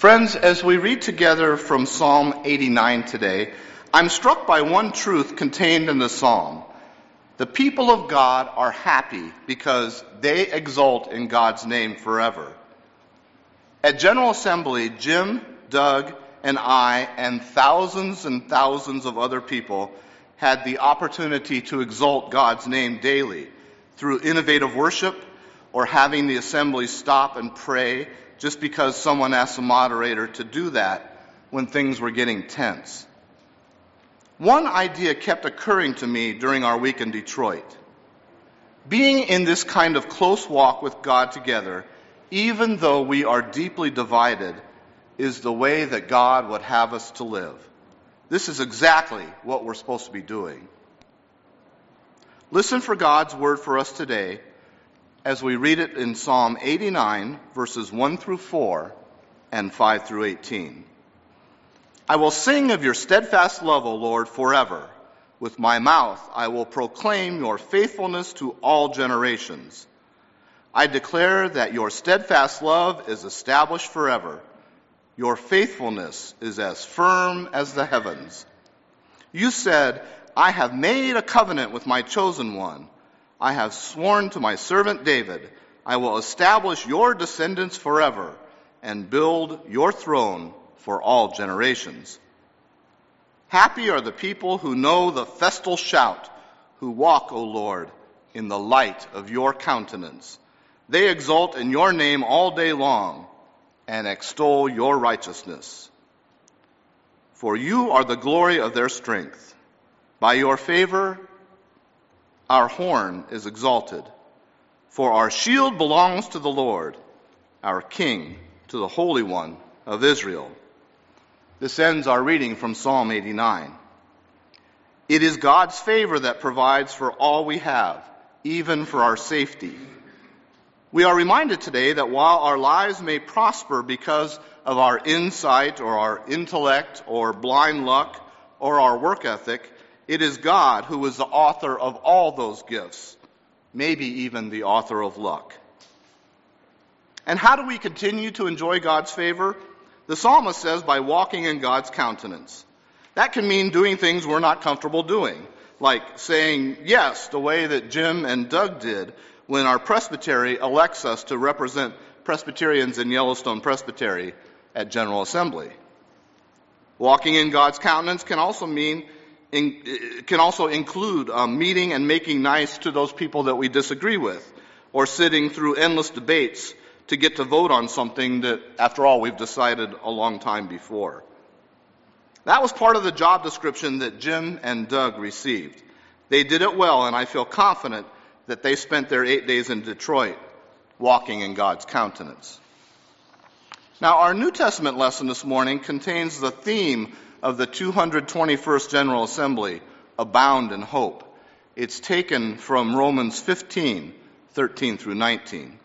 Friends, as we read together from Psalm 89 today, I'm struck by one truth contained in the psalm. The people of God are happy because they exult in God's name forever. At General Assembly, Jim, Doug, and I, and thousands of other people had the opportunity to exalt God's name daily through innovative worship or having the assembly stop and pray just because someone asked the moderator to do that when things were getting tense. One idea kept occurring to me during our week in Detroit. Being in this kind of close walk with God together, even though we are deeply divided, is the way that God would have us to live. This is exactly what we're supposed to be doing. Listen for God's word for us today as we read it in Psalm 89, verses 1 through 4 and 5 through 18. I will sing of your steadfast love, O Lord, forever. With my mouth I will proclaim your faithfulness to all generations. I declare that your steadfast love is established forever. Your faithfulness is as firm as the heavens. You said, I have made a covenant with my chosen one. I have sworn to my servant David, I will establish your descendants forever and build your throne for all generations. Happy are the people who know the festal shout, who walk, O Lord, in the light of your countenance. They exult in your name all day long and extol your righteousness. For you are the glory of their strength. By your favor, our horn is exalted. For our shield belongs to the Lord, our King, to the Holy One of Israel. This ends our reading from Psalm 89. It is God's favor that provides for all we have, even for our safety. We are reminded today that while our lives may prosper because of our insight or our intellect or blind luck or our work ethic, it is God who is the author of all those gifts, maybe even the author of luck. And how do we continue to enjoy God's favor? The psalmist says by walking in God's countenance. That can mean doing things we're not comfortable doing, like saying yes the way that Jim and Doug did when our presbytery elects us to represent Presbyterians in Yellowstone Presbytery at General Assembly. Walking in God's countenance can also include meeting and making nice to those people that we disagree with, or sitting through endless debates to get to vote on something that, after all, we've decided a long time before. That was part of the job description that Jim and Doug received. They did it well, and I feel confident that they spent their 8 days in Detroit walking in God's countenance. Now, our New Testament lesson this morning contains the theme of the 221st General Assembly, Abound in Hope. It's taken from Romans 15, 13 through 19.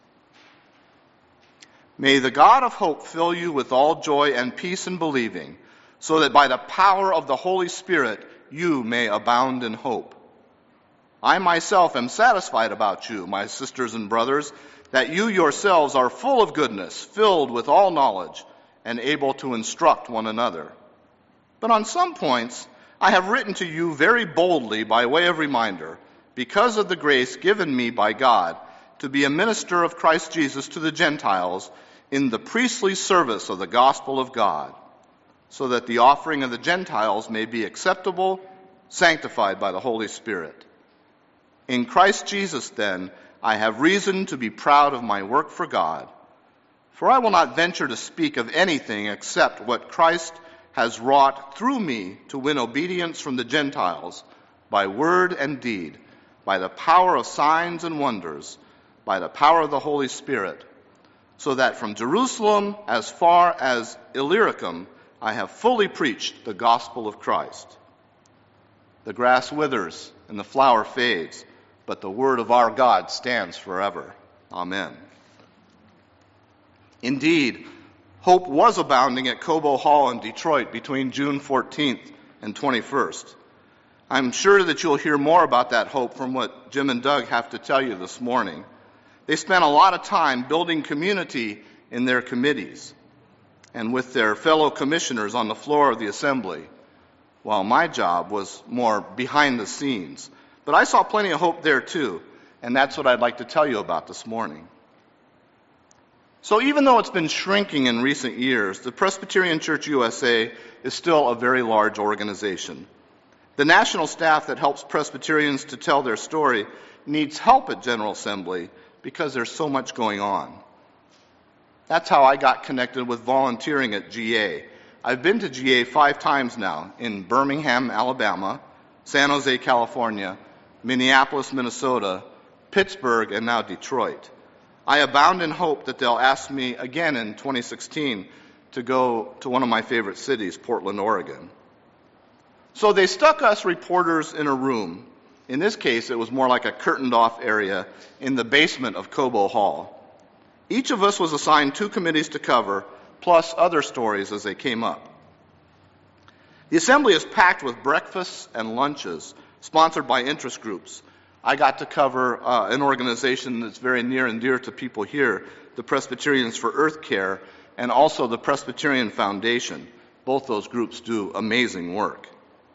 May the God of hope fill you with all joy and peace in believing, so that by the power of the Holy Spirit you may abound in hope. I myself am satisfied about you, my sisters and brothers, that you yourselves are full of goodness, filled with all knowledge, and able to instruct one another. But on some points I have written to you very boldly by way of reminder, because of the grace given me by God to be a minister of Christ Jesus to the Gentiles in the priestly service of the gospel of God, so that the offering of the Gentiles may be acceptable, sanctified by the Holy Spirit. In Christ Jesus, then, I have reason to be proud of my work for God, for I will not venture to speak of anything except what Christ has wrought through me to win obedience from the Gentiles by word and deed, by the power of signs and wonders, by the power of the Holy Spirit, so that from Jerusalem as far as Illyricum I have fully preached the gospel of Christ. The grass withers and the flower fades, but the word of our God stands forever. Amen. Indeed, hope was abounding at Cobo Hall in Detroit between June 14th and 21st. I'm sure that you'll hear more about that hope from what Jim and Doug have to tell you this morning. They spent a lot of time building community in their committees. and with their fellow commissioners on the floor of the assembly, while my job was more behind the scenes. But I saw plenty of hope there too, and that's what I'd like to tell you about this morning. So even though it's been shrinking in recent years, the Presbyterian Church USA is still a very large organization. The national staff that helps Presbyterians to tell their story needs help at General Assembly because there's so much going on. That's how I got connected with volunteering at GA. I've been to GA 5 times now, in Birmingham, Alabama, San Jose, California, Minneapolis, Minnesota, Pittsburgh, and now Detroit. I abound in hope that they'll ask me again in 2016 to go to one of my favorite cities, Portland, Oregon. So they stuck us reporters in a room. In this case, it was more like a curtained-off area in the basement of Cobo Hall. Each of us was assigned 2 committees to cover, plus other stories as they came up. The assembly is packed with breakfasts and lunches, sponsored by interest groups. I got to cover an organization that's very near and dear to people here, the Presbyterians for Earth Care, and also the Presbyterian Foundation. Both those groups do amazing work.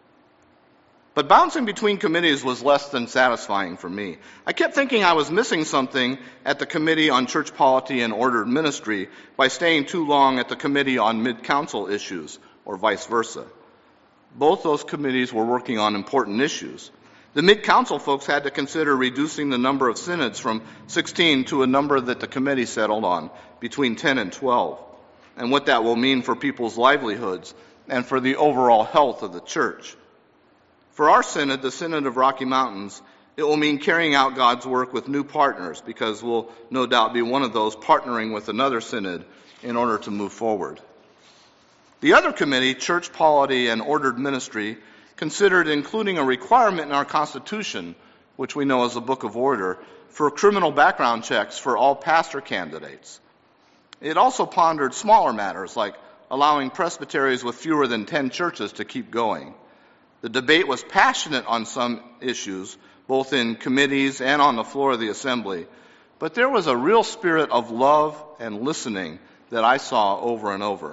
But bouncing between committees was less than satisfying for me. I kept thinking I was missing something at the Committee on Church Polity and Ordered Ministry by staying too long at the Committee on Mid-Council Issues, or vice versa. Both those committees were working on important issues. The Mid-Council folks had to consider reducing the number of synods from 16 to a number that the committee settled on, between 10 and 12, and what that will mean for people's livelihoods and for the overall health of the church. For our synod, the Synod of Rocky Mountains, it will mean carrying out God's work with new partners, because we'll no doubt be one of those partnering with another synod in order to move forward. The other committee, Church Polity and Ordered Ministry, considered including a requirement in our Constitution, which we know as the Book of Order, for criminal background checks for all pastor candidates. It also pondered smaller matters like allowing presbyteries with fewer than 10 churches to keep going. The debate was passionate on some issues, both in committees and on the floor of the assembly, but there was a real spirit of love and listening that I saw over and over.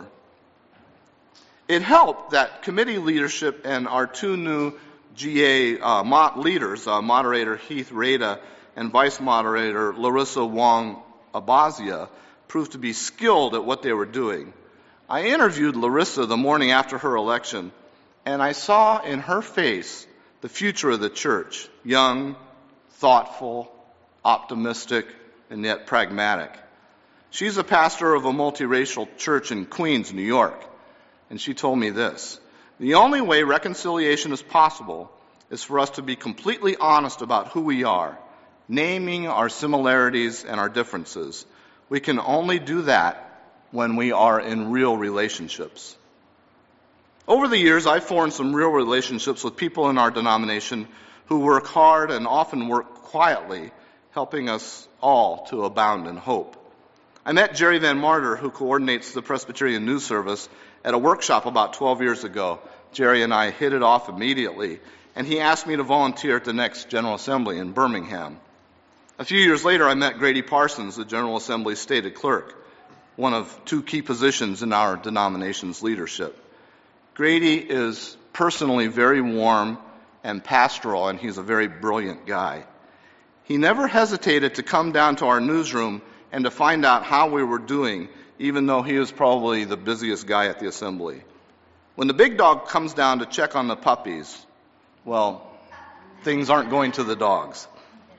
It helped that committee leadership and our 2 new GA leaders, Moderator Heath Rada and Vice Moderator Larissa Wong Abazia, proved to be skilled at what they were doing. I interviewed Larissa the morning after her election, and I saw in her face the future of the church, young, thoughtful, optimistic, and yet pragmatic. She's a pastor of a multiracial church in Queens, New York. And she told me this: the only way reconciliation is possible is for us to be completely honest about who we are, naming our similarities and our differences. We can only do that when we are in real relationships. Over the years, I've formed some real relationships with people in our denomination who work hard and often work quietly, helping us all to abound in hope. I met Jerry Van Martyr, who coordinates the Presbyterian News Service, at a workshop about 12 years ago. Jerry and I hit it off immediately, and he asked me to volunteer at the next General Assembly in Birmingham. A few years later, I met Grady Parsons, the General Assembly's stated clerk, one of 2 key positions in our denomination's leadership. Grady is personally very warm and pastoral, and he's a very brilliant guy. He never hesitated to come down to our newsroom and to find out how we were doing, even though he was probably the busiest guy at the assembly. When the big dog comes down to check on the puppies, well, things aren't going to the dogs.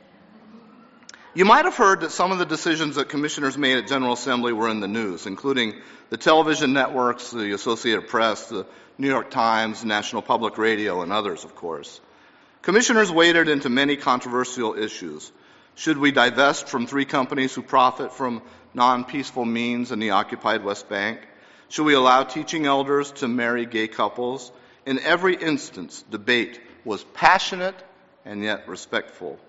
You might have heard that some of the decisions that commissioners made at General Assembly were in the news, including the television networks, the Associated Press, the New York Times, National Public Radio, and others, of course. Commissioners waded into many controversial issues. Should we divest from 3 companies who profit from non-peaceful means in the occupied West Bank? Should we allow teaching elders to marry gay couples? In every instance, debate was passionate and yet respectful.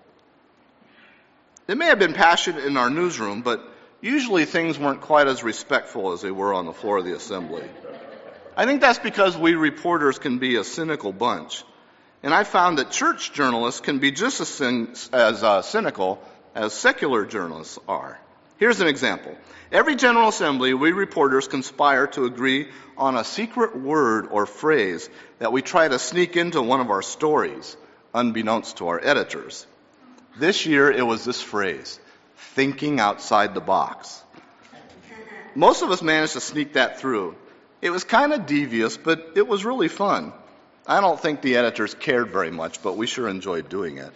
It may have been passionate in our newsroom, but usually things weren't quite as respectful as they were on the floor of the assembly. I think that's because we reporters can be a cynical bunch. And I found that church journalists can be just as cynical as secular journalists are. Here's an example. Every General Assembly, we reporters conspire to agree on a secret word or phrase that we try to sneak into one of our stories, unbeknownst to our editors. This year, it was this phrase, thinking outside the box. Most of us managed to sneak that through. It was kind of devious, but it was really fun. I don't think the editors cared very much, but we sure enjoyed doing it.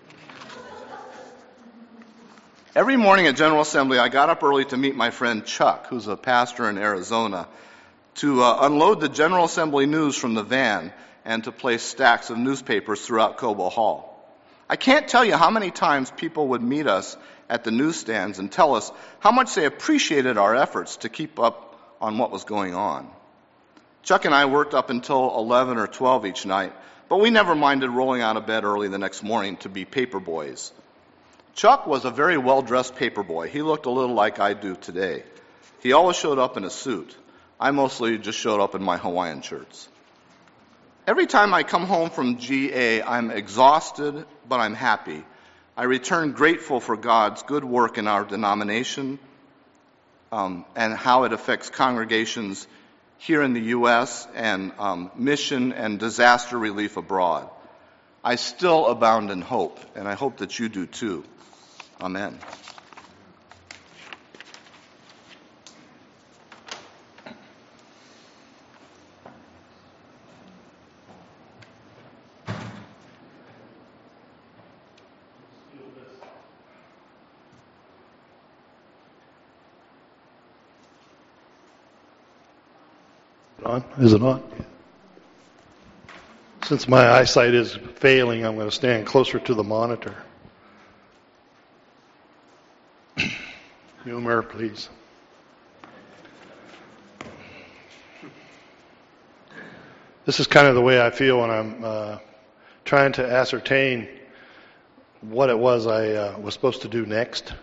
Every morning at General Assembly, I got up early to meet my friend Chuck, who's a pastor in Arizona, to unload the General Assembly news from the van and to place stacks of newspapers throughout Cobo Hall. I can't tell you how many times people would meet us at the newsstands and tell us how much they appreciated our efforts to keep up on what was going on. Chuck and I worked up until 11 or 12 each night, but we never minded rolling out of bed early the next morning to be paper boys. Chuck was a very well-dressed paper boy. He looked a little like I do today. He always showed up in a suit. I mostly just showed up in my Hawaiian shirts. Every time I come home from GA, I'm exhausted, but I'm happy. I return grateful for God's good work in our denomination and how it affects congregations here in the U.S. and mission and disaster relief abroad. I still abound in hope, and I hope that you do too. Amen. Is it on? Since my eyesight is failing, I'm going to stand closer to the monitor. Humor, please. This is kind of the way I feel when I'm trying to ascertain what it was I was supposed to do next.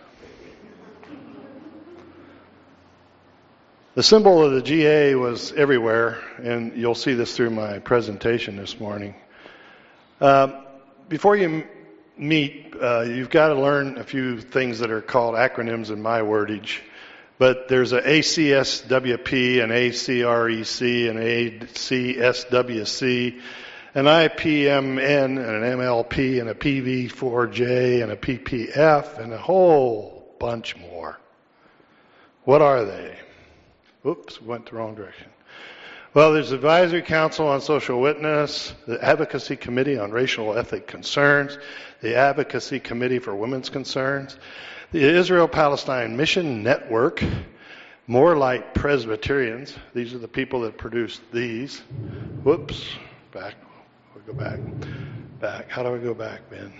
The symbol of the GA was everywhere, and you'll see this through my presentation this morning. Before you meet, you've got to learn a few things that are called acronyms in my wordage. But there's an ACSWP, an ACREC, an ACSWC, an IPMN, and an MLP, and a PV4J, and a PPF, and a whole bunch more. What are they? Oops, went the wrong direction. Well, there's the Advisory Council on Social Witness, the Advocacy Committee on Racial Ethnic Concerns, the Advocacy Committee for Women's Concerns, the Israel-Palestine Mission Network, More Light Presbyterians. These are the people that produced these. Whoops, back. We'll go back. Back. How do I go back, Ben?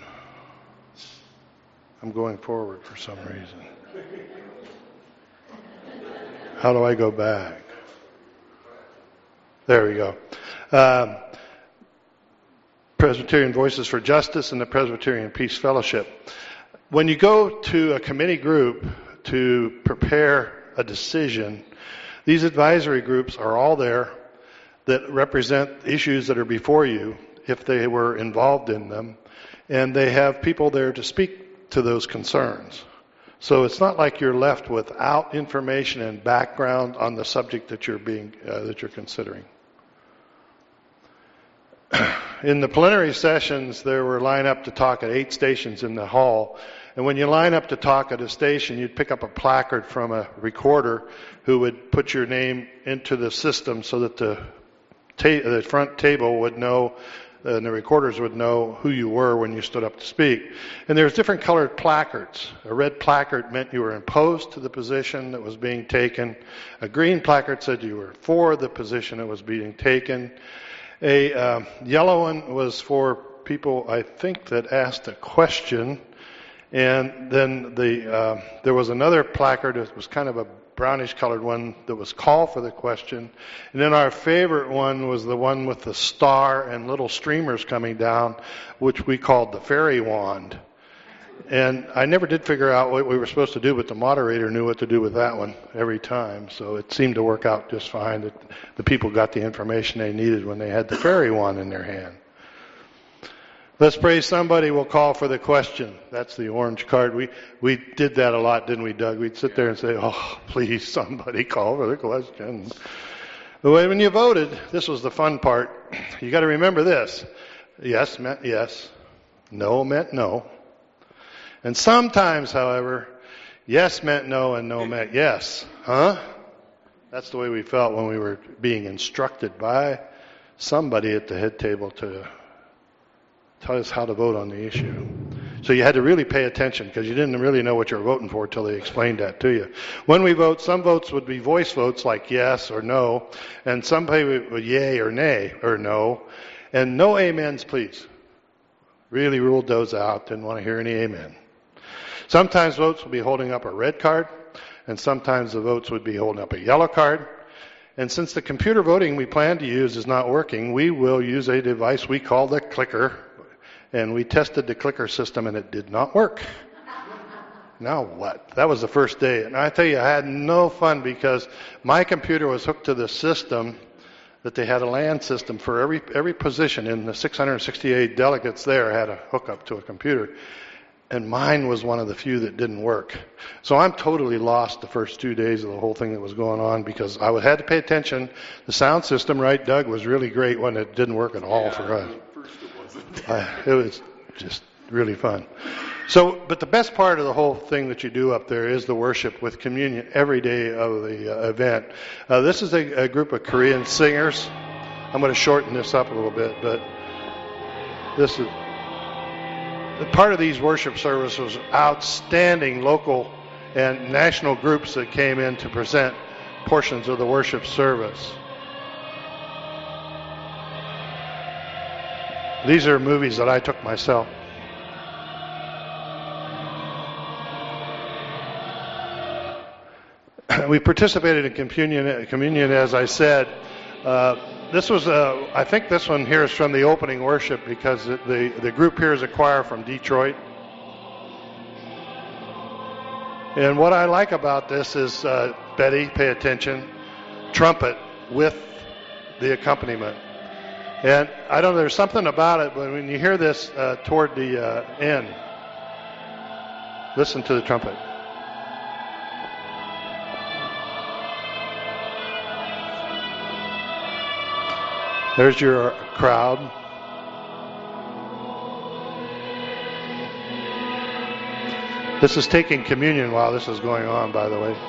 I'm going forward for some reason. How do I go back? There we go. Presbyterian Voices for Justice and the Presbyterian Peace Fellowship. When you go to a committee group to prepare a decision, these advisory groups are all there that represent issues that are before you if they were involved in them, and they have people there to speak to those concerns. So it's not like you're left without information and background on the subject that you're considering. In the plenary sessions, there were line up to talk at 8 stations in the hall. And when you line up to talk at a station, you'd pick up a placard from a recorder who would put your name into the system so that the front table would know, and the recorders would know who you were when you stood up to speak. And there's different colored placards. A red placard meant you were opposed to the position that was being taken. A green placard said you were for the position that was being taken. A yellow one was for people, I think, that asked a question. And then there was another placard that was kind of a brownish colored one that was call for the question. And then our favorite one was the one with the star and little streamers coming down, which we called the fairy wand. And I never did figure out what we were supposed to do, but the moderator knew what to do with that one every time. So it seemed to work out just fine that the people got the information they needed when they had the fairy wand in their hand. Let's pray. Somebody will call for the question. That's the orange card. We did that a lot, didn't we, Doug? We'd sit there and say, oh, please, somebody call for the question. But when you voted, this was the fun part. You got to remember this. Yes meant yes. No meant no. And sometimes, however, yes meant no and no meant yes. Huh? That's the way we felt when we were being instructed by somebody at the head table to tell us how to vote on the issue. So you had to really pay attention because you didn't really know what you were voting for until they explained that to you. When we vote, some votes would be voice votes like yes or no, and some would yay or nay or no, and no amens, please. Really ruled those out. Didn't want to hear any amen. Sometimes votes would be holding up a red card, and sometimes the votes would be holding up a yellow card. And since the computer voting we plan to use is not working, we will use a device we call the clicker. And we tested the clicker system and it did not work. Now what? That was the first day. And I tell you, I had no fun because my computer was hooked to the system that they had a LAN system for every position in the 668 delegates there had a hookup to a computer. And mine was one of the few that didn't work. So I'm totally lost the first 2 days of the whole thing that was going on because I had to pay attention. The sound system, right, Doug, was really great when it didn't work at all for us. It was just really fun. So, but the best part of the whole thing that you do up there is the worship with communion every day of the event. This is a group of Korean singers. I'm going to shorten this up a little bit, but this is part of these worship services was outstanding local and national groups that came in to present portions of the worship service. These are movies that I took myself. We participated in communion, as I said. This was, I think this one here is from the opening worship because the group here is a choir from Detroit. And what I like about this is, Betty, pay attention, trumpet with the accompaniment. And I don't know, there's something about it, but when you hear this toward the end, listen to the trumpet. There's your crowd. This is taking communion while this is going on, by the way.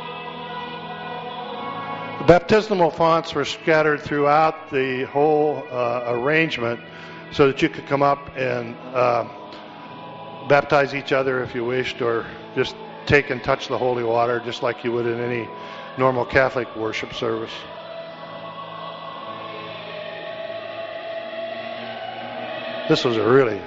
The baptismal fonts were scattered throughout the whole arrangement so that you could come up and baptize each other if you wished, or just take and touch the holy water just like you would in any normal Catholic worship service. This was a really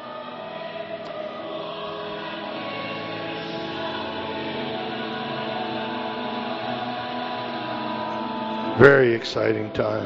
very exciting time.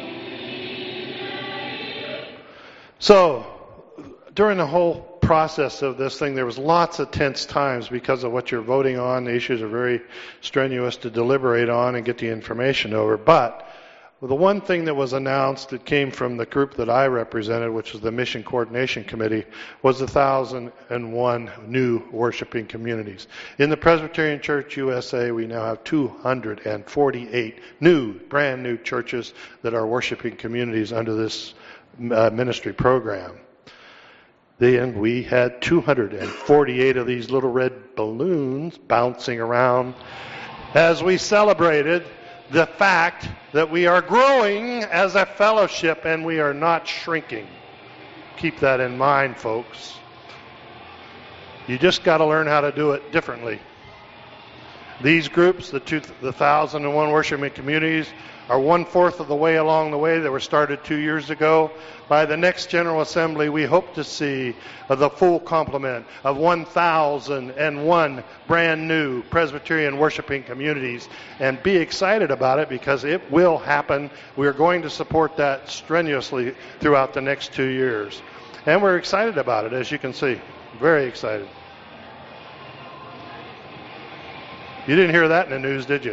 So, during the whole process of this thing, there was lots of tense times because of what you're voting on. The issues are very strenuous to deliberate on and get the information over. But the one thing that was announced that came from the group that I represented, which was the Mission Coordination Committee, was the 1,001 new worshiping communities. In the Presbyterian Church USA, we now have 248 brand new churches that are worshiping communities under this ministry program. Then we had 248 of these little red balloons bouncing around as we celebrated the fact that we are growing as a fellowship and we are not shrinking. Keep that in mind, folks. You just got to learn how to do it differently. These groups, the 1,001 worshiping communities, are 1/4 of the way along the way. They were started 2 years ago. By the next General Assembly, we hope to see the full complement of 1,001 brand new Presbyterian worshiping communities, and be excited about it because it will happen. We are going to support that strenuously throughout the next 2 years. And we're excited about it, as you can see. Very excited. You didn't hear that in the news, did you?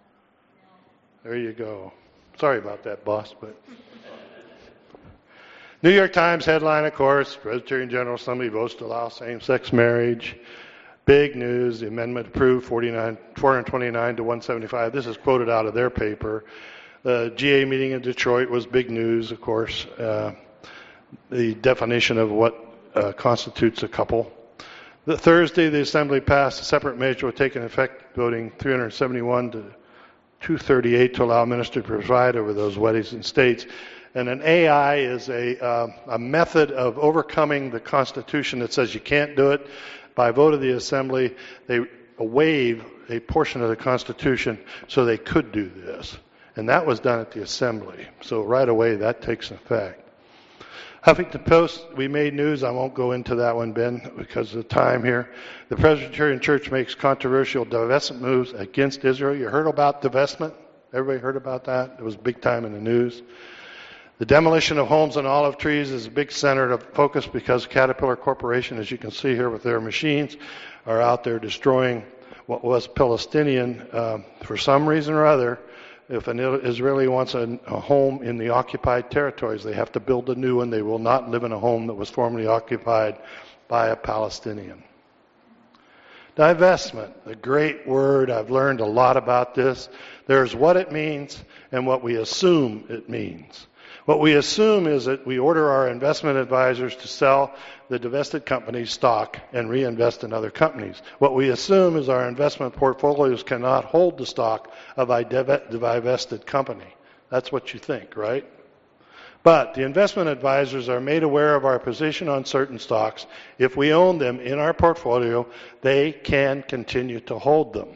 There you go. Sorry about that, boss, but New York Times headline, of course, Presbyterian General Assembly votes to allow same-sex marriage. Big news, the amendment approved 429 to 175. This is quoted out of their paper. The GA meeting in Detroit was big news, of course. The definition of what constitutes a couple. The Thursday, the Assembly passed a separate measure taking effect, voting 371 to 238 to allow ministers to preside over those weddings in states. And an AI is a method of overcoming the Constitution that says you can't do it. By vote of the Assembly, they waive a portion of the Constitution so they could do this. And that was done at the Assembly. So right away, that takes effect. Huffington Post, we made news. I won't go into that one, Ben, because of the time here. The Presbyterian Church makes controversial divestment moves against Israel. You heard about divestment? Everybody heard about that? It was big time in the news. The demolition of homes and olive trees is a big center of focus because Caterpillar Corporation, as you can see here with their machines, are out there destroying what was Palestinian. For some reason or other, if an Israeli wants a home in the occupied territories, they have to build a new one. They will not live in a home that was formerly occupied by a Palestinian. Divestment, a great word. I've learned a lot about this. There's what it means and what we assume it means. What we assume is that we order our investment advisors to sell the divested company's stock and reinvest in other companies. What we assume is our investment portfolios cannot hold the stock of a divested company. That's what you think, right? But the investment advisors are made aware of our position on certain stocks. If we own them in our portfolio, they can continue to hold them.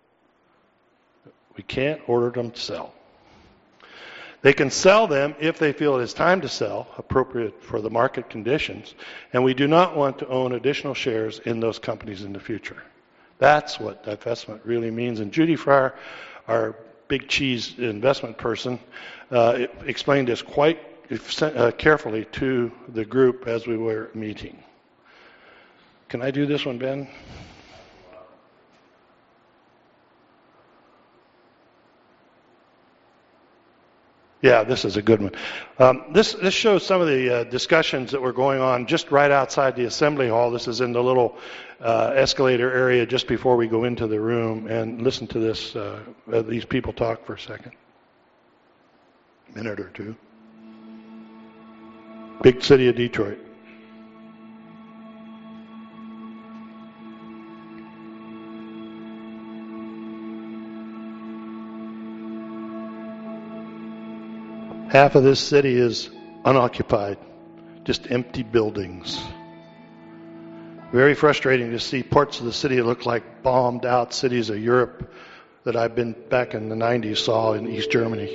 We can't order them to sell. They can sell them if they feel it is time to sell, appropriate for the market conditions, and we do not want to own additional shares in those companies in the future. That's what divestment really means. And Judy Fryer, our big cheese investment person, explained this quite carefully to the group as we were meeting. Can I do this one, Ben? Yeah, this is a good one. This shows some of the discussions that were going on just right outside the assembly hall. This is in the little escalator area just before we go into the room. And listen to this, these people talk for a second. A minute or two. Big city of Detroit. Half of this city is unoccupied, just empty buildings. Very frustrating to see parts of the city that look like bombed out cities of Europe that I've been back in the 90s saw in East Germany.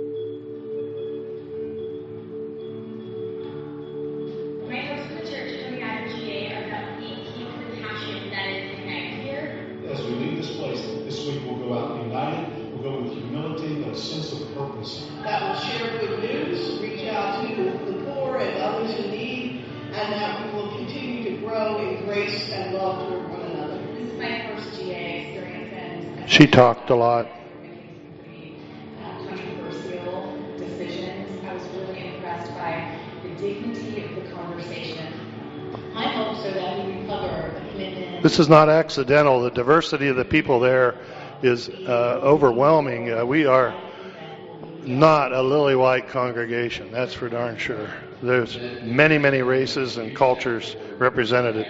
My hopes for the church coming out of GA are that we keep the passion that is ignited here. As we leave this place, this week we'll go out united. We'll go with humility and a sense of purpose. That will share good news, reach out to the poor and others in need, and that we will continue to grow in grace and love toward one another. This is my first GA experience, and She talked a lot. making some pretty controversial decisions. I was really impressed by the dignity of the conversation. My hopes are that we recover the commitment. This is not accidental. The diversity of the people there is overwhelming. We are not a lily-white congregation, that's for darn sure. There's many, many races and cultures represented.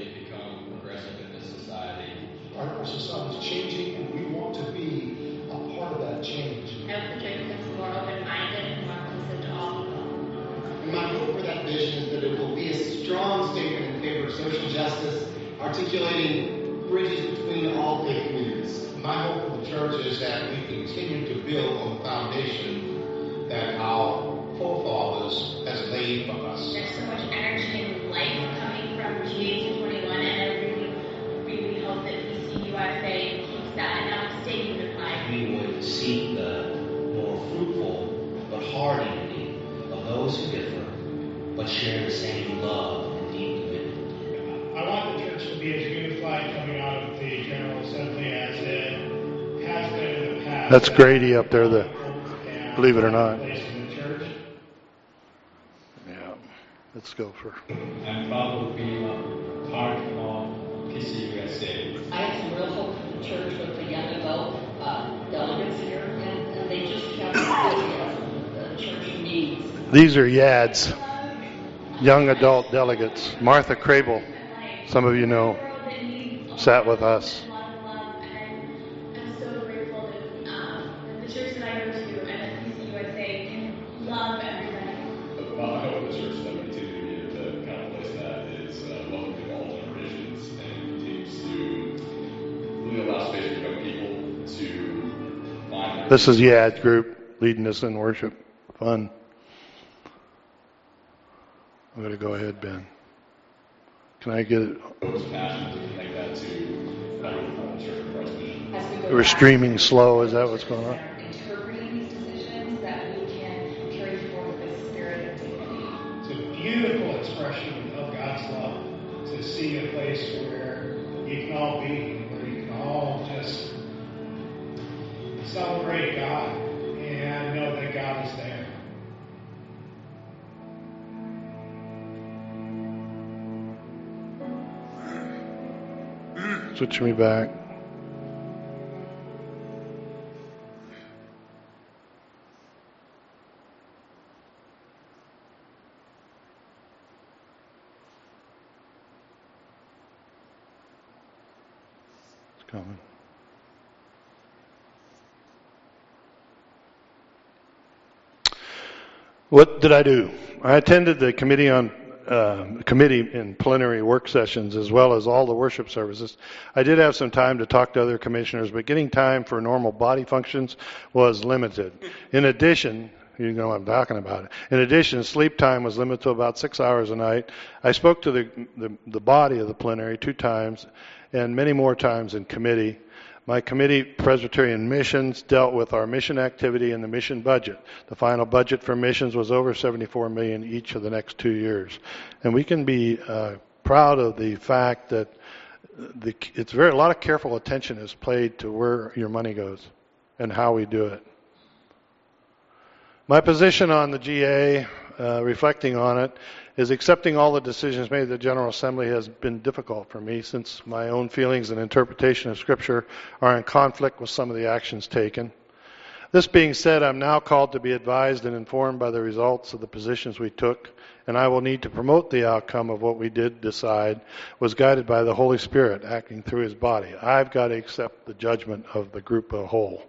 Our society is changing, and we want to be a part of that change. I hope the church becomes more open-minded and more inclusive to all people. And my hope for that vision is that it will be a strong statement in favor of social justice, articulating bridges between all faith communities. My hope for the church is that we continue to build on the foundation that our forefathers has laid for us. There's so much energy and life coming from GA 221, and I really hope that PCUSA keeps that and not stay unified. We would seek the more fruitful but hard unity of those who differ, but share the same love and deep commitment. I want the church to be as unified coming out of the General Assembly as it has been in the past. That's Grady up there, believe it or not. Place in the church. Yeah. Let's go for. I'm proud to be part of PCUSA. I have some real hope for the church with the young adult delegates here, and they just have the enthusiasm the church needs. These are YADS, young adult delegates. Martha Crable, some of you know, sat with us. I'm so grateful that the church that I go to and at PCUSA can love everybody. Well, I hope the church that we continue to be the kind of place that is welcoming to all generations and continues to really allow space for young people to find their... This is YAD group leading us in worship. Fun. I'm going to go ahead, Ben. Can I get it? Passion to connect that to not only the church of Christ's mission. We're streaming slow. Is that what's going on? Interpreting these decisions that we can carry forward with spirit of dignity. It's a beautiful expression of God's love to see a place where you can all be, where you can all just celebrate God and know that God is there. Switch me back. It's coming. What did I do? I attended the committee in plenary work sessions as well as all the worship services. I did have some time to talk to other commissioners, but getting time for normal body functions was limited. In addition, you know what I'm talking about. In addition, sleep time was limited to about 6 hours a night. I spoke to the body of the plenary 2 times and many more times in committee. My committee, Presbyterian Missions, dealt with our mission activity and the mission budget. The final budget for missions was over $74 million each of the next 2 years. And we can be proud of the fact that a lot of careful attention is paid to where your money goes and how we do it. My position on the GA, reflecting on it, is accepting all the decisions made at the General Assembly has been difficult for me since my own feelings and interpretation of Scripture are in conflict with some of the actions taken. This being said, I'm now called to be advised and informed by the results of the positions we took, and I will need to promote the outcome of what we did decide was guided by the Holy Spirit acting through His body. I've got to accept the judgment of the group as a whole.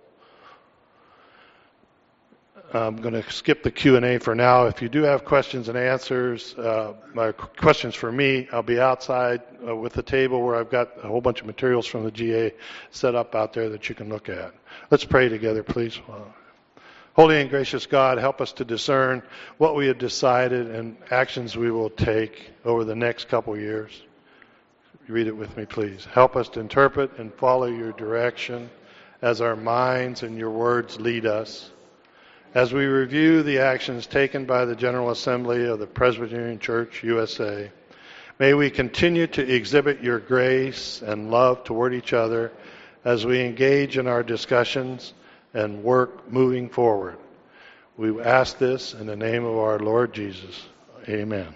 I'm going to skip the Q&A for now. If you do have questions and answers, questions for me, I'll be outside with the table where I've got a whole bunch of materials from the GA set up out there that you can look at. Let's pray together, please. Holy and gracious God, help us to discern what we have decided and actions we will take over the next couple years. Read it with me, please. Help us to interpret and follow your direction as our minds and your words lead us. As we review the actions taken by the General Assembly of the Presbyterian Church, USA, may we continue to exhibit your grace and love toward each other as we engage in our discussions and work moving forward. We ask this in the name of our Lord Jesus. Amen.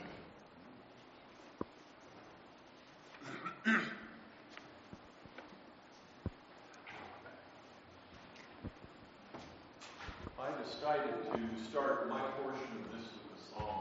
I decided to start my portion of this with a song.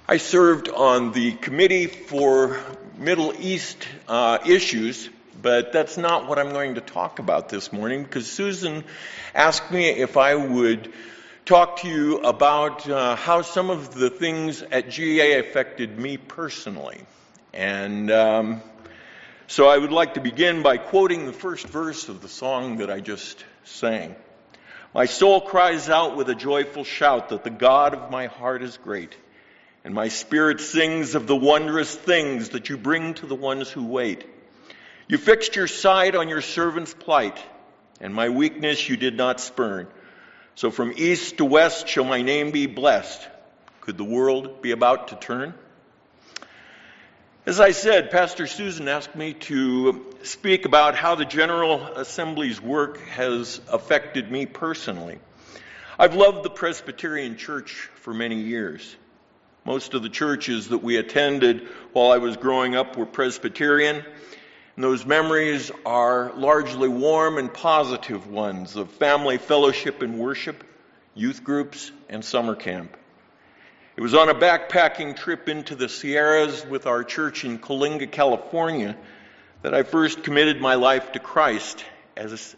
I served on the Committee for Middle East issues, but that's not what I'm going to talk about this morning, because Susan asked me if I would talk to you about how some of the things at GA affected me personally. And so I would like to begin by quoting the first verse of the song that I just sang. My soul cries out with a joyful shout that the God of my heart is great, and my spirit sings of the wondrous things that you bring to the ones who wait. You fixed your sight on your servant's plight, and my weakness you did not spurn. So from east to west shall my name be blessed. Could the world be about to turn? As I said, Pastor Susan asked me to speak about how the General Assembly's work has affected me personally. I've loved the Presbyterian Church for many years. Most of the churches that we attended while I was growing up were Presbyterian, and those memories are largely warm and positive ones of family fellowship and worship, youth groups, and summer camp. It was on a backpacking trip into the Sierras with our church in Coalinga, California, that I first committed my life to Christ, as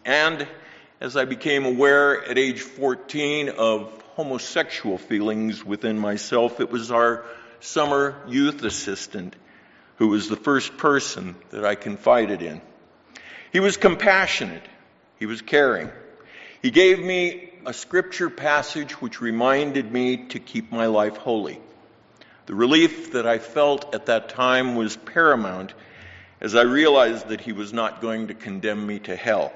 I became aware at age 14 of homosexual feelings within myself. It was our summer youth assistant who was the first person that I confided in. He was compassionate. He was caring. He gave me a scripture passage which reminded me to keep my life holy. The relief that I felt at that time was paramount as I realized that he was not going to condemn me to hell.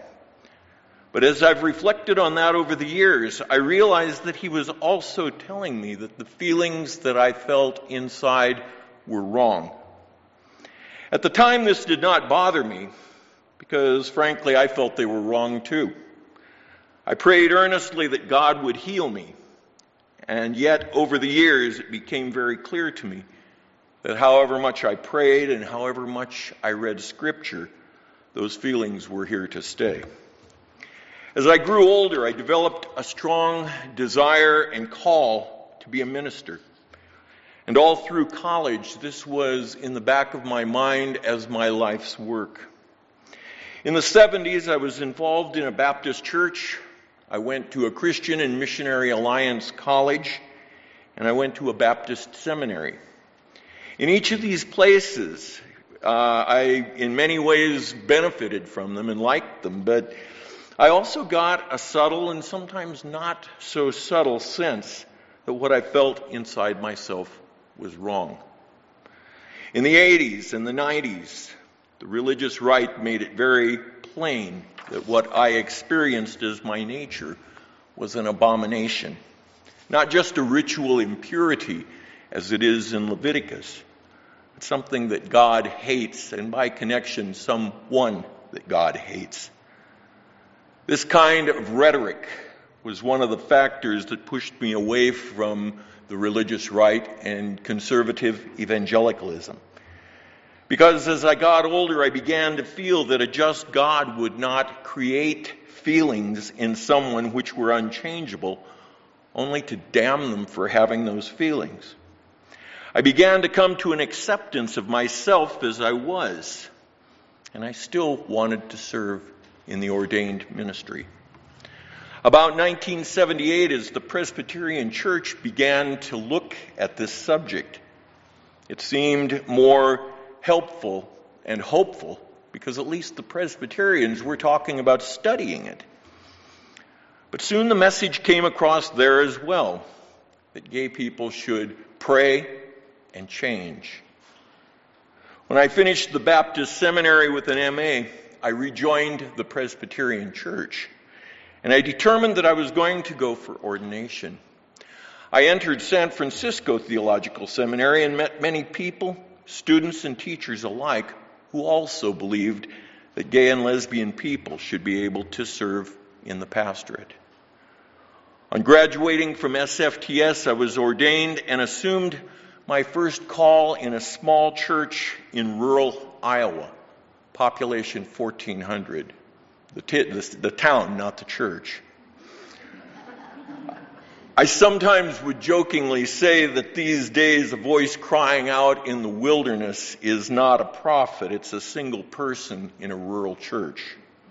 But as I've reflected on that over the years, I realized that he was also telling me that the feelings that I felt inside were wrong. At the time, this did not bother me because, frankly, I felt they were wrong too. I prayed earnestly that God would heal me, and yet over the years it became very clear to me that however much I prayed and however much I read Scripture, those feelings were here to stay. As I grew older, I developed a strong desire and call to be a minister. And all through college, this was in the back of my mind as my life's work. In the 70s, I was involved in a Baptist church. I went to a Christian and Missionary Alliance college, and I went to a Baptist seminary. In each of these places, I in many ways benefited from them and liked them, but I also got a subtle and sometimes not so subtle sense that what I felt inside myself was wrong. In the 80s and the 90s, the religious right made it very plain that what I experienced as my nature was an abomination. Not just a ritual impurity as it is in Leviticus, but something that God hates, and by connection, someone that God hates. This kind of rhetoric was one of the factors that pushed me away from the religious right and conservative evangelicalism. Because as I got older, I began to feel that a just God would not create feelings in someone which were unchangeable, only to damn them for having those feelings. I began to come to an acceptance of myself as I was, and I still wanted to serve in the ordained ministry. About 1978, as the Presbyterian Church began to look at this subject, it seemed more helpful and hopeful because at least the Presbyterians were talking about studying it. But soon the message came across there as well, that gay people should pray and change. When I finished the Baptist seminary with an MA, I rejoined the Presbyterian Church, and I determined that I was going to go for ordination. I entered San Francisco Theological Seminary and met many people, students and teachers alike, who also believed that gay and lesbian people should be able to serve in the pastorate. On graduating from SFTS, I was ordained and assumed my first call in a small church in rural Iowa, population 1,400. The town, not the church. I sometimes would jokingly say that these days a voice crying out in the wilderness is not a prophet, it's a single person in a rural church.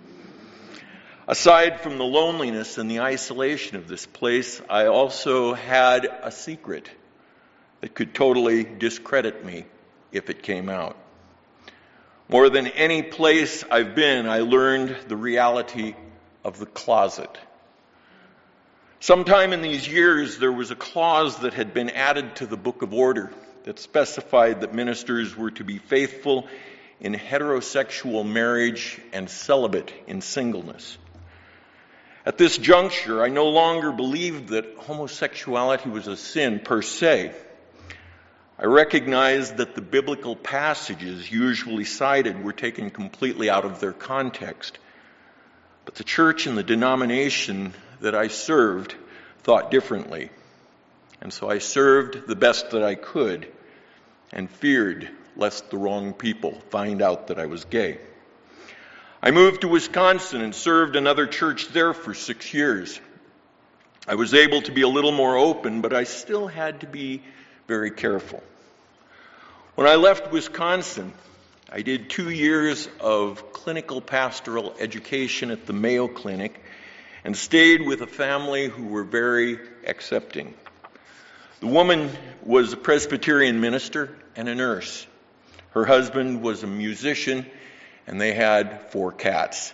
Aside from the loneliness and the isolation of this place, I also had a secret that could totally discredit me if it came out. More than any place I've been, I learned the reality of the closet. Sometime in these years, there was a clause that had been added to the Book of Order that specified that ministers were to be faithful in heterosexual marriage and celibate in singleness. At this juncture, I no longer believed that homosexuality was a sin per se. I recognized that the biblical passages usually cited were taken completely out of their context. But the church and the denomination that I served thought differently. And so I served the best that I could and feared lest the wrong people find out that I was gay. I moved to Wisconsin and served another church there for 6 years. I was able to be a little more open, but I still had to be very careful. When I left Wisconsin, I did 2 years of clinical pastoral education at the Mayo Clinic and stayed with a family who were very accepting. The woman was a Presbyterian minister and a nurse. Her husband was a musician, and they had 4 cats.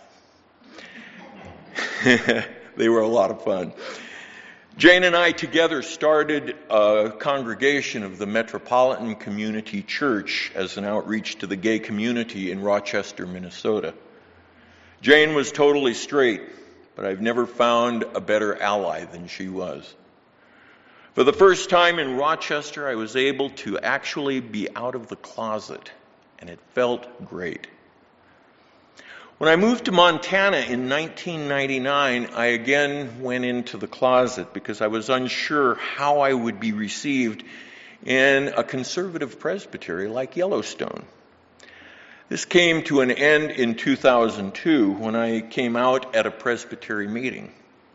They were a lot of fun. Jane and I together started a congregation of the Metropolitan Community Church as an outreach to the gay community in Rochester, Minnesota. Jane was totally straight, but I've never found a better ally than she was. For the first time in Rochester, I was able to actually be out of the closet, and it felt great. When I moved to Montana in 1999, I again went into the closet because I was unsure how I would be received in a conservative presbytery like Yellowstone. This came to an end in 2002 when I came out at a presbytery meeting.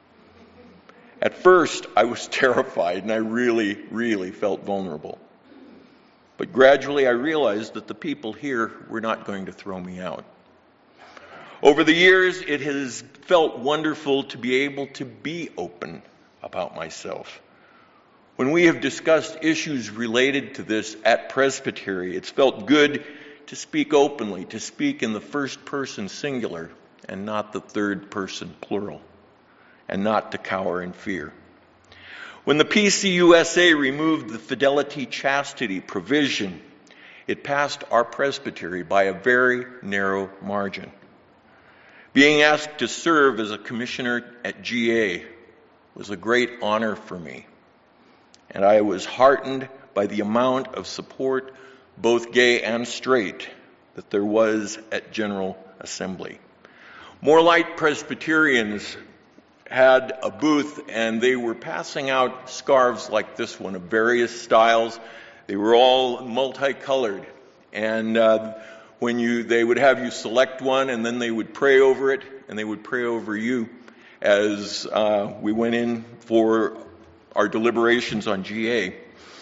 At first, I was terrified and I really felt vulnerable. But gradually I realized that the people here were not going to throw me out. Over the years, it has felt wonderful to be able to be open about myself. When we have discussed issues related to this at Presbytery, it's felt good to speak openly, to speak in the first person singular and not the third person plural, and not to cower in fear. When the PCUSA removed the fidelity chastity provision, it passed our presbytery by a very narrow margin. Being asked to serve as a commissioner at GA was a great honor for me, and I was heartened by the amount of support, both gay and straight, that there was at General Assembly. More Light Presbyterians had a booth, and they were passing out scarves like this one of various styles. They were all multicolored, and they would have you select one, and then they would pray over it, and they would pray over you as we went in for our deliberations on GA.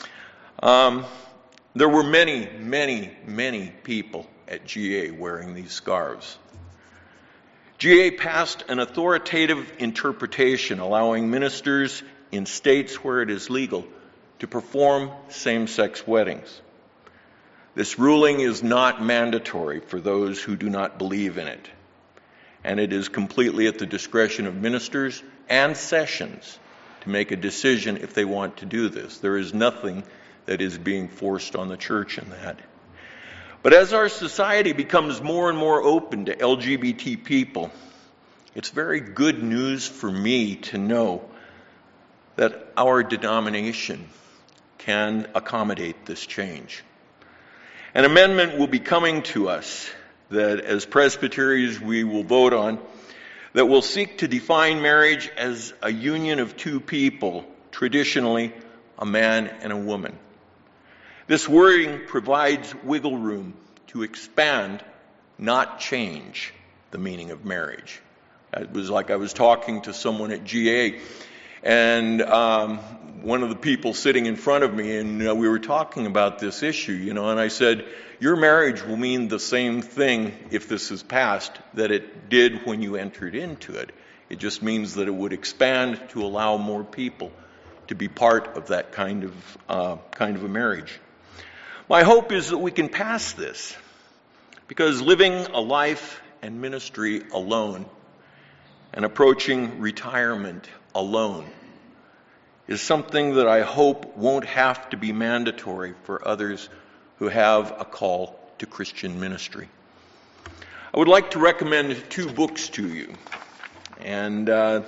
There were many people at GA wearing these scarves. GA passed an authoritative interpretation allowing ministers in states where it is legal to perform same-sex weddings. This ruling is not mandatory for those who do not believe in it, and it is completely at the discretion of ministers and sessions to make a decision if they want to do this. There is nothing that is being forced on the church in that. But as our society becomes more and more open to LGBT people, it's very good news for me to know that our denomination can accommodate this change. An amendment will be coming to us that as presbyteries we will vote on that will seek to define marriage as a union of 2 people, traditionally a man and a woman. This wording provides wiggle room to expand, not change, the meaning of marriage. It was like I was talking to someone at GA, And one of the people sitting in front of me, and we were talking about this issue, and I said, your marriage will mean the same thing if this is passed that it did when you entered into it. It just means that it would expand to allow more people to be part of that kind of a marriage. My hope is that we can pass this, because living a life and ministry alone and approaching retirement alone is something that I hope won't have to be mandatory for others who have a call to Christian ministry. I would like to recommend 2 books to you. And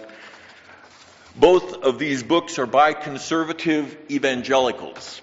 both of these books are by conservative evangelicals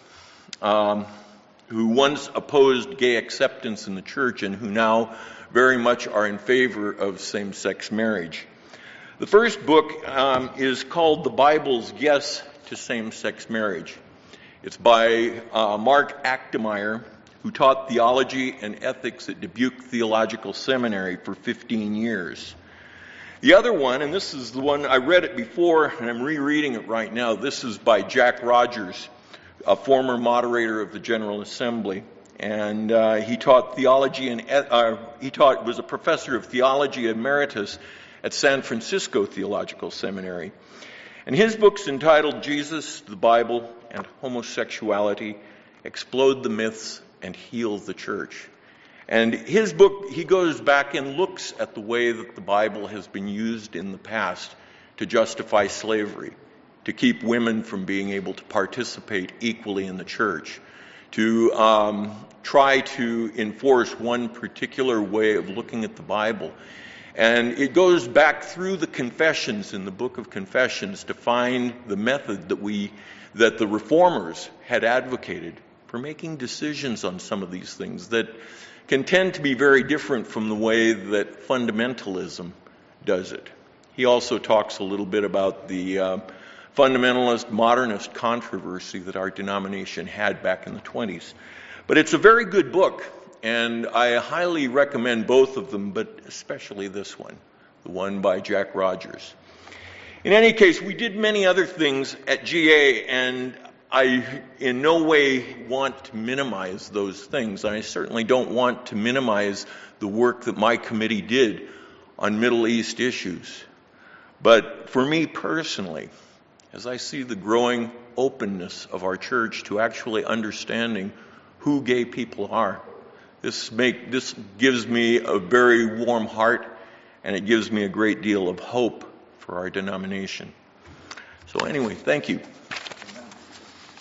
who once opposed gay acceptance in the church and who now very much are in favor of same-sex marriage. The first book is called The Bible's Yes to Same-Sex Marriage. It's by Mark Achtemeyer, who taught theology and ethics at Dubuque Theological Seminary for 15 years. The other one, and this is the one, I read it before and I'm rereading it right now, this is by Jack Rogers, a former moderator of the General Assembly. And he taught theology and was a professor of theology emeritus at San Francisco Theological Seminary. And his book's entitled Jesus, the Bible, and Homosexuality, Explode the Myths and Heal the Church. And his book, he goes back and looks at the way that the Bible has been used in the past to justify slavery, to keep women from being able to participate equally in the church, to try to enforce one particular way of looking at the Bible. And it goes back through the Confessions in the Book of Confessions to find the method that the Reformers had advocated for making decisions on some of these things that can tend to be very different from the way that fundamentalism does it. He also talks a little bit about the fundamentalist modernist controversy that our denomination had back in the 1920s. But it's a very good book, and I highly recommend both of them, but especially this one, the one by Jack Rogers. In any case, we did many other things at GA, and I in no way want to minimize those things. I certainly don't want to minimize the work that my committee did on Middle East issues. But for me personally, as I see the growing openness of our church to actually understanding who gay people are, this gives me a very warm heart, and it gives me a great deal of hope for our denomination. So anyway, thank you.